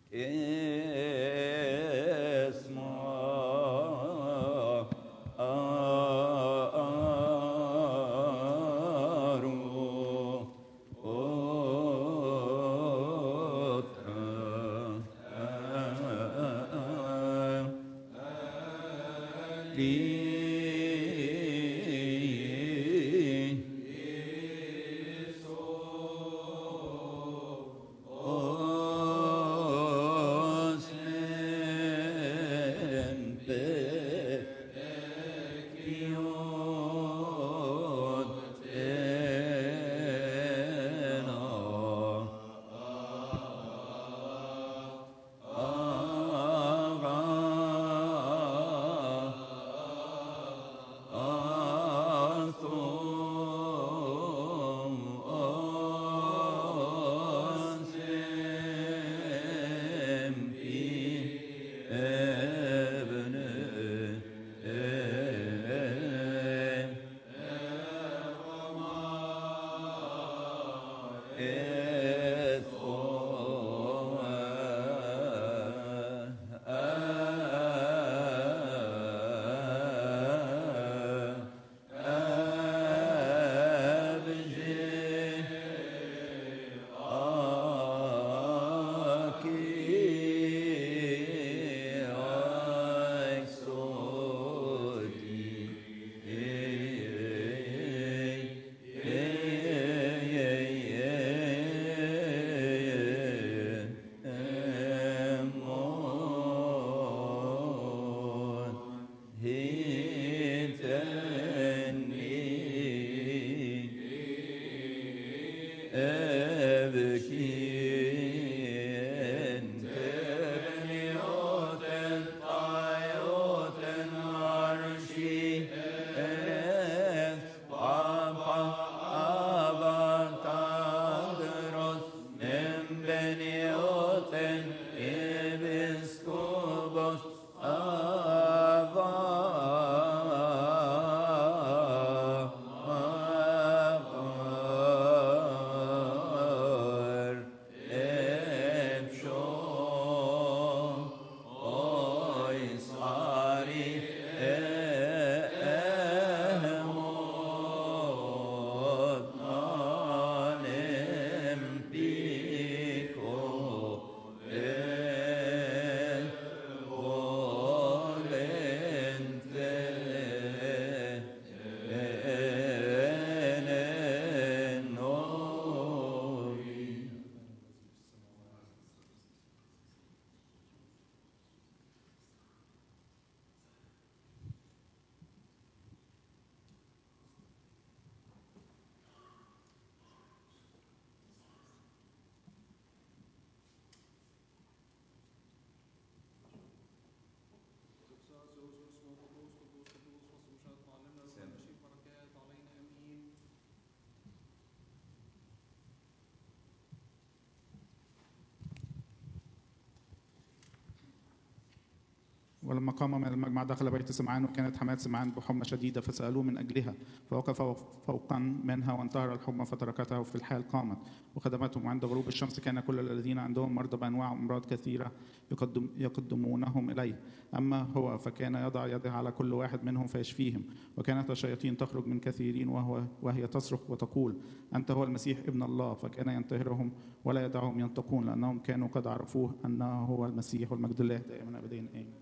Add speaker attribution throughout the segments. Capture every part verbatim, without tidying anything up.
Speaker 1: ولما قام من المجمع دخل بيت سمعان، وكانت حماة سمعان بحمى شديدة فسألوه من أجلها، فوقف فوقا منها وانتهر الحمى فتركتها، وفي الحال قامت وخدمتهم. عند غروب الشمس كان كل الذين عندهم مرضى بأنواع أمراض كثيرة يقدم يقدمونهم إليه، أما هو فكان يضع يده على كل واحد منهم فيشفيهم. وكانت الشياطين تخرج من كثيرين وهو وهي تصرخ وتقول: أنت هو المسيح ابن الله. فكان ينتهرهم ولا يدعهم ينطقون، لأنهم كانوا قد عرفوه أنه هو المسيح. والمجد لله دائما أبدين آمين.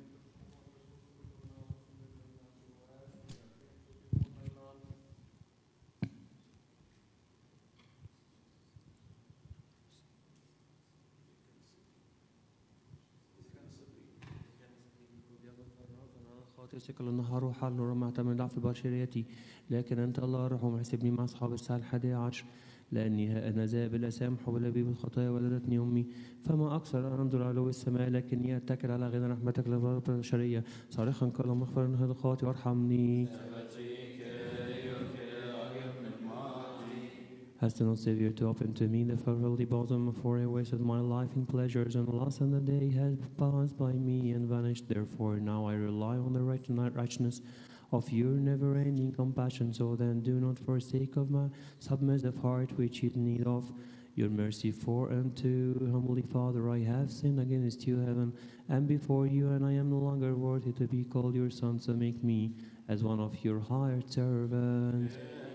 Speaker 2: ثقل النهار وحال نور معتمد ضعف بشريتي، لكن أنت الله الرحوم احسبني مع أصحاب الساعة الحادية عشر، لأني أنا ذا بالأسامح وبالأبي بالخطايا ولدتني أمي. فما أكثر أن أنظر علو السماء، لكني أتكل على غنى رحمتك للرب البشرية، صارخا قال مغفر هذا خاطي وارحمني. Has the Lord Savior to open to me the holy bosom, for I wasted my life in pleasures and lust, and the day has passed by me and vanished. Therefore now I rely on the righteousness of your never-ending compassion. So then do not forsake of my submissive heart, which is in need of your mercy. For unto Heavenly Father, I have sinned against you, heaven, and before you, and I am no longer worthy to be called your son, so make me as one of your hired servants.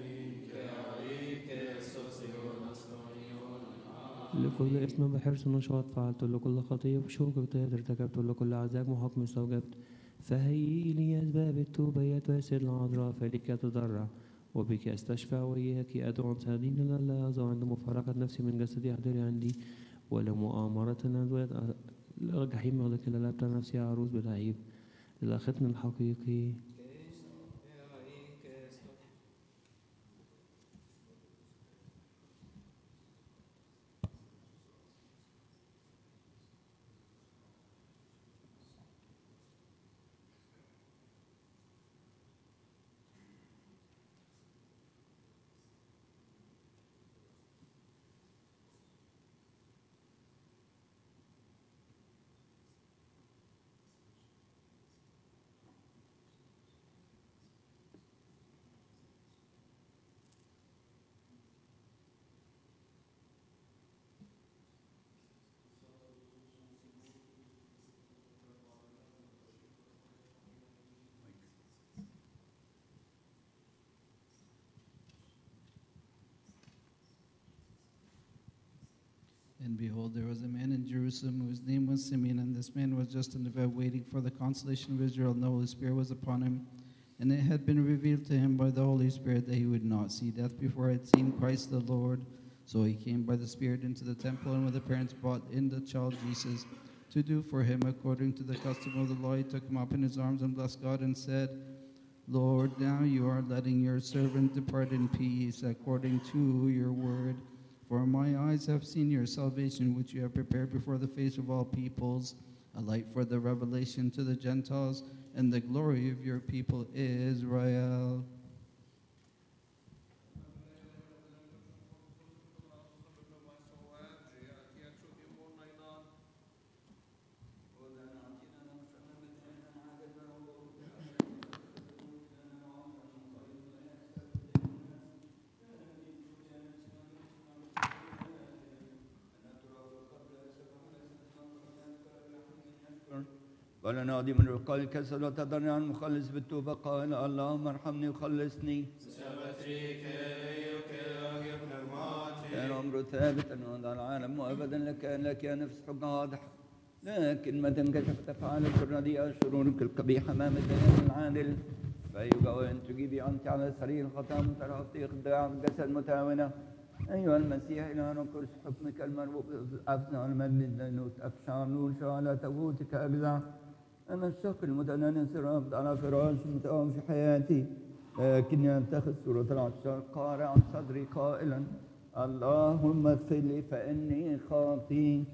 Speaker 2: لكل اسم بحرص نشاط فعلت، لكل خطية بشوق اجتهاد ارتكبت، لكل عذاب وحكم استوجبت. فهيئي لي أسباب التوبة ويسر العذراء، فلك أتضرع وبك أستشفى، وإياك أدعو سعدين لله أزع عند مفارقة نفسي من جسدي أحضري عندي، ولمؤامرة الأزواج الجحيم أغلق إلى لابتع نفسي عروس بالعيب للختم الحقيقي.
Speaker 3: And behold, there was a man in Jerusalem whose name was Simeon, and this man was just and devout, waiting for the consolation of Israel, and the Holy Spirit was upon him. And it had been revealed to him by the Holy Spirit that he would not see death before he had seen Christ the Lord. So he came by the Spirit into the temple, and when the parents brought in the child Jesus to do for him according to the custom of the law, he took him up in his arms and blessed God and said, Lord, now you are letting your servant depart in peace according to your word. For my eyes have seen your salvation, which you have prepared before the face of all peoples, a light for the revelation to the Gentiles, and the glory of your people Israel.
Speaker 4: قال نادي من رقاء الكسل وتضرع المخلص بالتوبة قال اللهم ارحمني وخلصني. كان أمره ثابتا وضع العالم وأبدا لك لك يا نفس حب واضح، لكن متى انكشفت أفعالك الرديئة شرورك القبيحة أمام الديان العادل فيبقى أن تجيبي أنت على سرير الخطأ مترافق خداع جسد متاونة. أيها المسيح إلى كرس حكمك المربوط أفنى المجد لأنه أفشار نور شعلة تبوتك أجزع. أنا الشكر المتنانس رافض على فراش متقام في حياتي، لكني أتخذ صورة العشاق قارع عن صدري قائلا اللهم اغفر لي فإني خاطئ.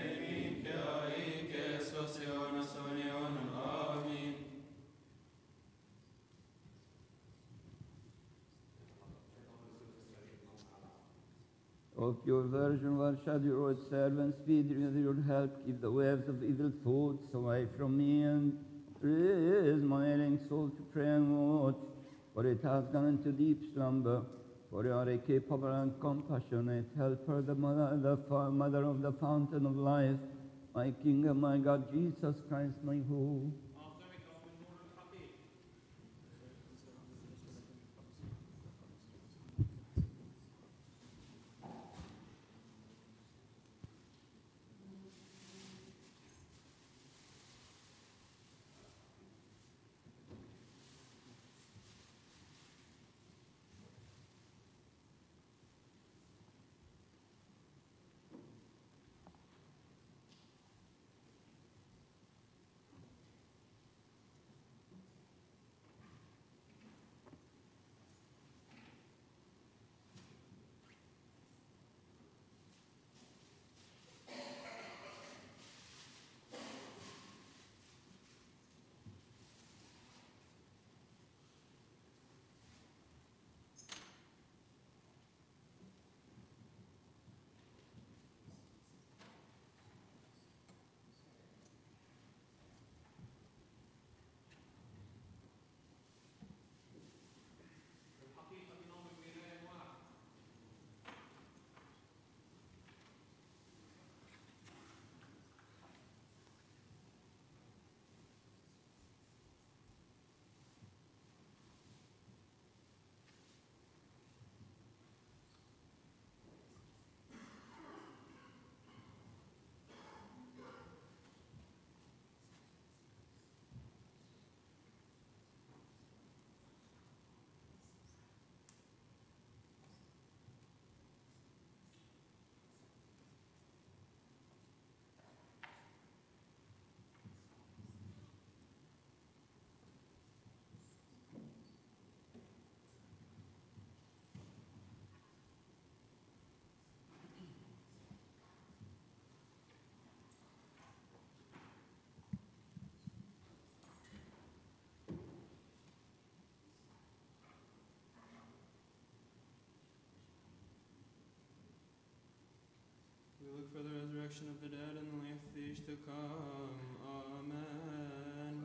Speaker 4: Of your virgin worship, your servants, feed with your help, keep the waves of evil thoughts away from me, and raise my ailing soul to pray and watch, for it has gone into deep slumber. For you are a capable and compassionate helper, the mother, the mother of the fountain of life, my King and my God, Jesus Christ, my hope.
Speaker 5: for the resurrection of the dead and the life of the age to come. Amen.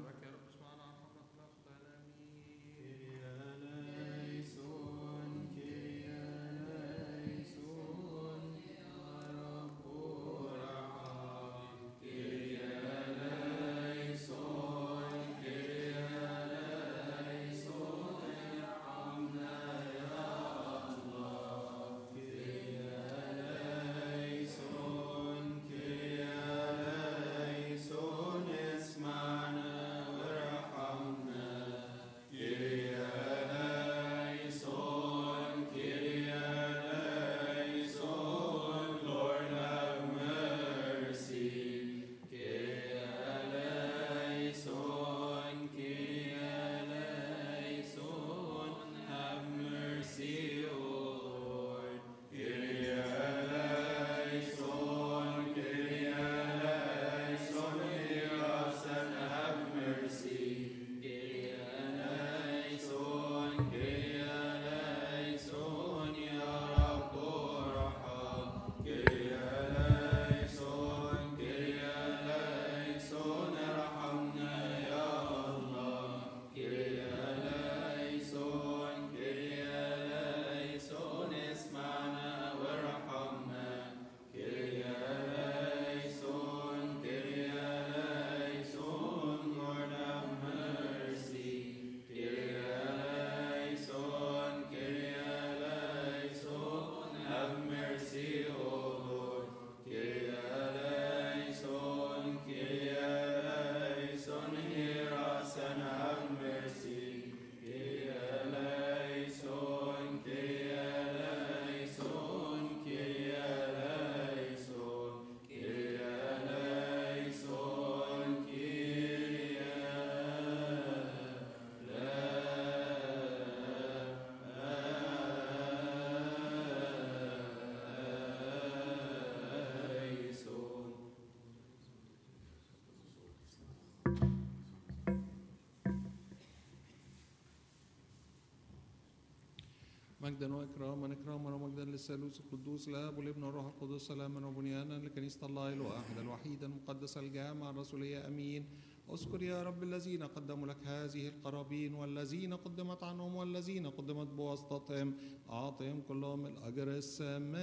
Speaker 6: مجدا واكراما اكراما ومجدا للثالوث القدوس الاب والابن والروح القدس سلاما وبنيانا لكنيسه الله الواحد الوحيد المقدس الجامع الرسوليه امين. اذكر يا رب الذين قدموا لك هذه القرابين والذين قدمت عنهم والذين قدمت بواسطتهم اعطهم كلهم الاجر السماوي.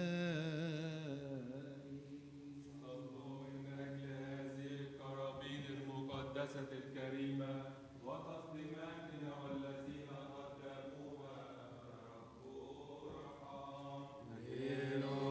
Speaker 7: الله من اجل هذه القرابين المقدسه الكريمه وتقديماتنا والذين قدموها رب ارحم.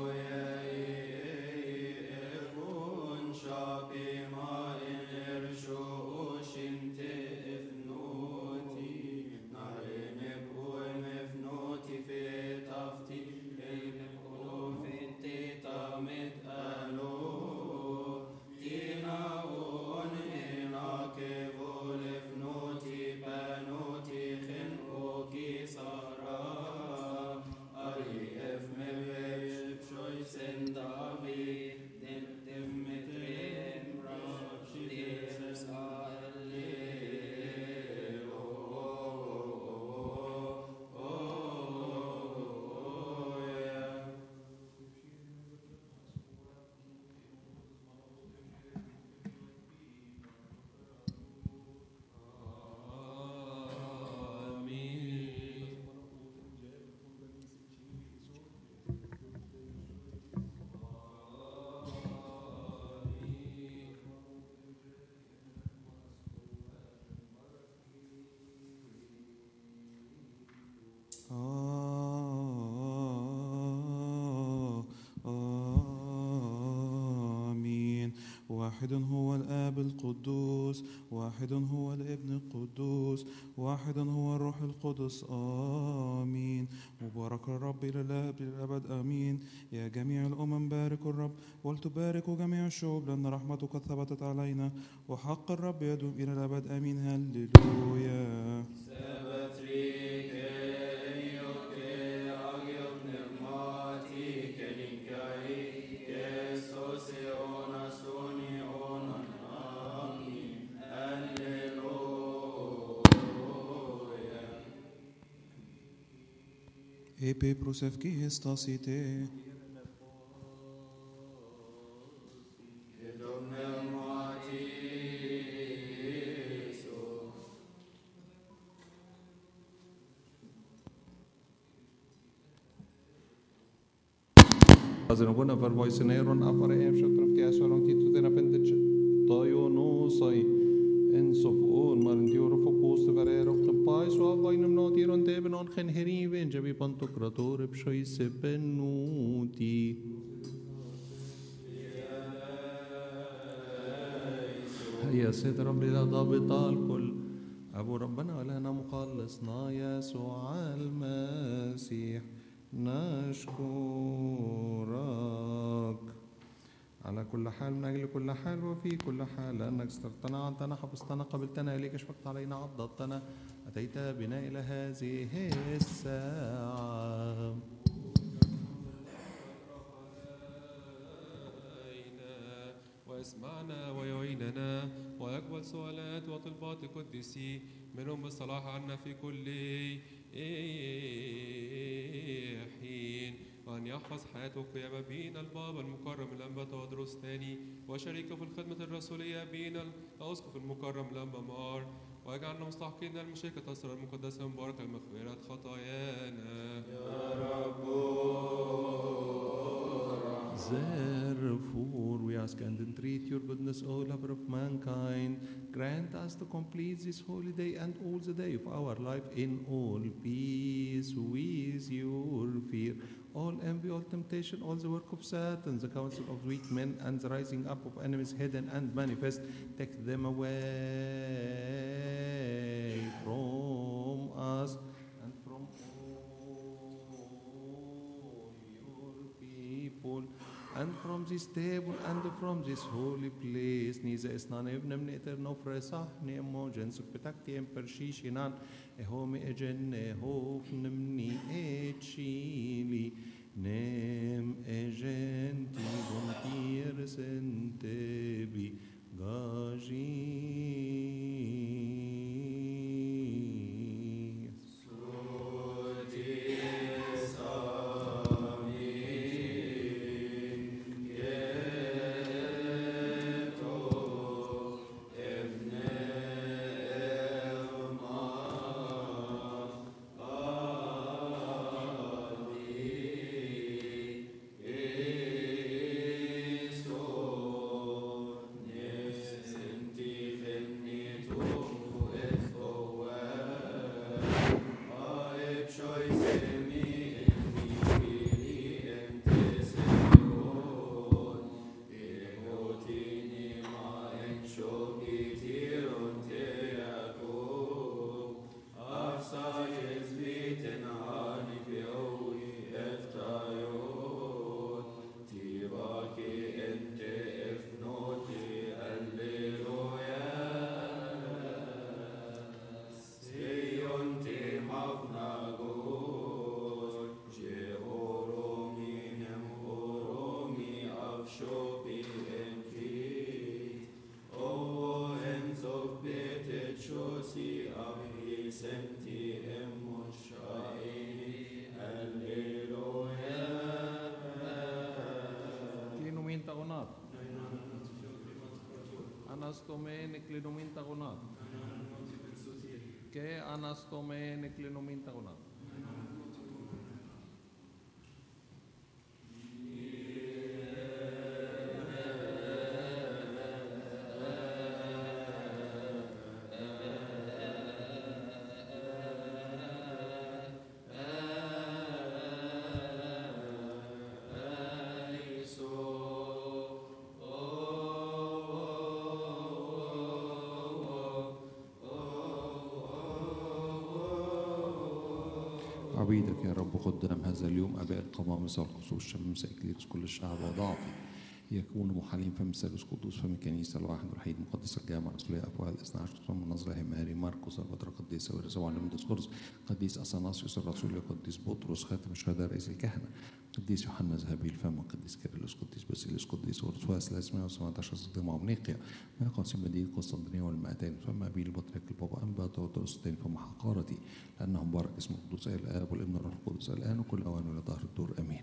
Speaker 8: آمين. واحد هو الآب القدوس، واحد هو الابن القدوس، واحد هو الروح القدس. آمين. مبارك الرب إلى الآب للأبد. آمين. يا جميع الأمم باركوا الرب ولتباركوا جميع الشعوب لأن رحمته قد ثبتت علينا وحق الرب يدوم إلى الأبد. آمين. هللويا. Epe prosevki hestasite.
Speaker 6: Kazinoguna for Voiceneron Afare Em Shatraftia Solon Tito Tenapendich Toyo no Sai Ends of all Marindioro for Post Varero Pai so Vainum not here on Devon on Henry Venjabi Pantocrator Pshois Penuti. يا سيد ربي لا ضابط الكل أبو ربنا ولنا مخلصنا يسوع المسيح نشكرك على كل حال من أجل كل حال وفي كل حال لأنك استرتنا عنتنا حفظتنا قبلتنا إليك شفقت علينا عضدتنا أتيت بنا إلى هذه الساعة
Speaker 7: واسمعنا ويعيننا ويقبل سؤالات وطلبات قدسي منهم بالصلاح عنا في كل حين وأن يحفظ حياته وقيامة بينا البابا المكرم الأنبا تودروس ثاني وشريكه في الخدمة الرسولية بينا الأسقف المكرم الأنبا مار ويجعلنا مستحقين المشاركة الأسرار المقدسة مباركة المغفرة خطايانا يا رب.
Speaker 6: Therefore, we ask and entreat your goodness, O lover of mankind, grant us to complete this holy day and all the day of our life in all peace with your fear, all envy, all temptation, all the work of Satan, the counsel of weak men, and the rising up of enemies hidden and manifest. Take them away from us and from all your people. And from this table and from this holy place, Niza isnan ibn min eterno fresah ne emogens petakti em pershishinan ehomi ejenne hof nemni echili nem ejenti bontir sentebi gaji. Αναστομέ νεκλινομήν ταγωνά. Και αναστομέ νεκλινομήν ταγωνά. عبيدك يا رب قدام هذا اليوم أباء القمامسة والقصور الشمس إكليس كل الشعب وضعفي يكون محالين فم الثالوث قدوس فم الكنيسة الواحد الوحيد مقدس الجامعة الرسولية أفواه الاثنى عشر ثم النظرة ماري مرقس البطرة قديس ورسول علم ديسقورس قديس أثناسيوس الرسول قديس بطرس خاتم الشهداء رئيس الكهنة قديس يوحنا ذهبي الفم قديس كيرلس قديس باسيليوس قديس ورسوله ثلاثمائة وسبعة عشر صديق عمنيقيا ما قاسم مدينة قسطنطينية والمائتين فما أبي البطريق البابا أنبا تودروس الثاني فما حقارتي لأنهم بارك اسم القدوس الآب والابن والروح القدس الآن وكل أوان إلى ظهر الدور آمين.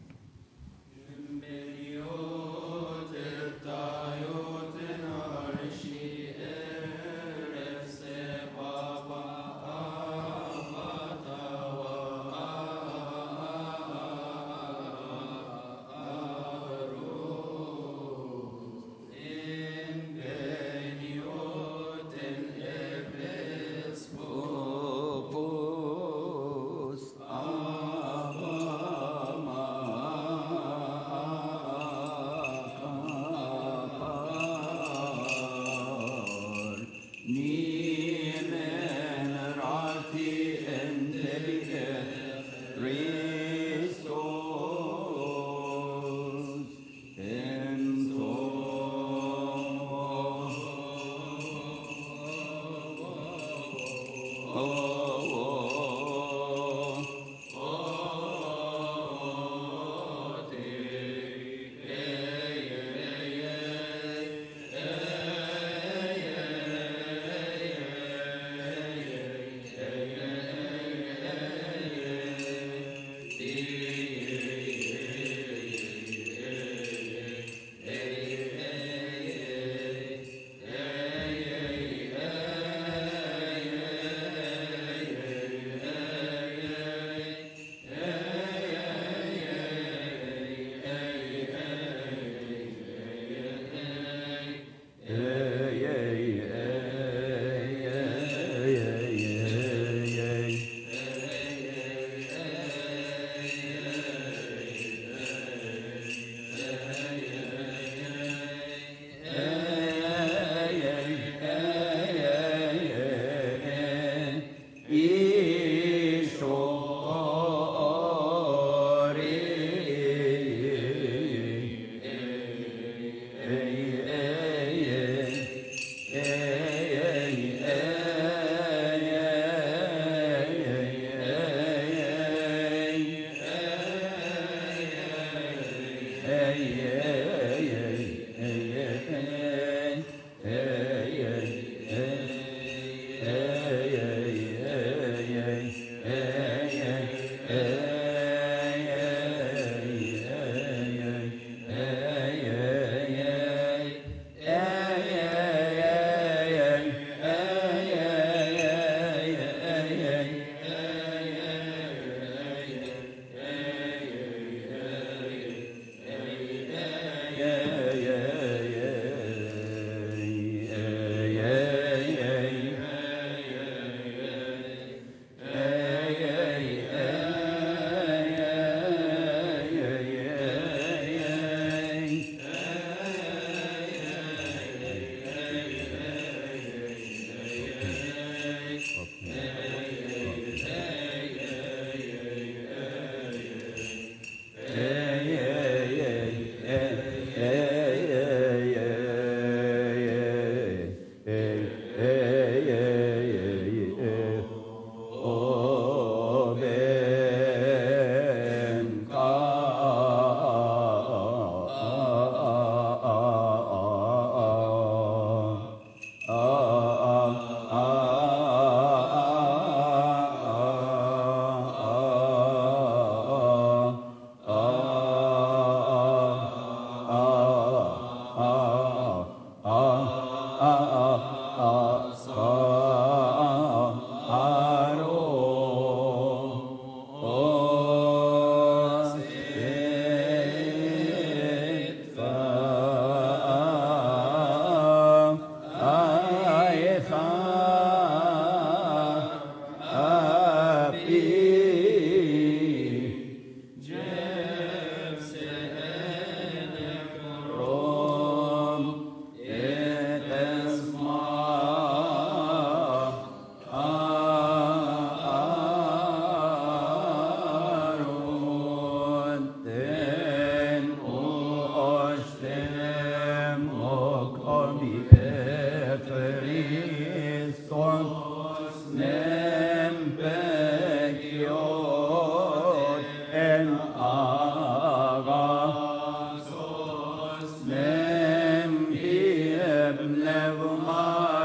Speaker 4: Never mind.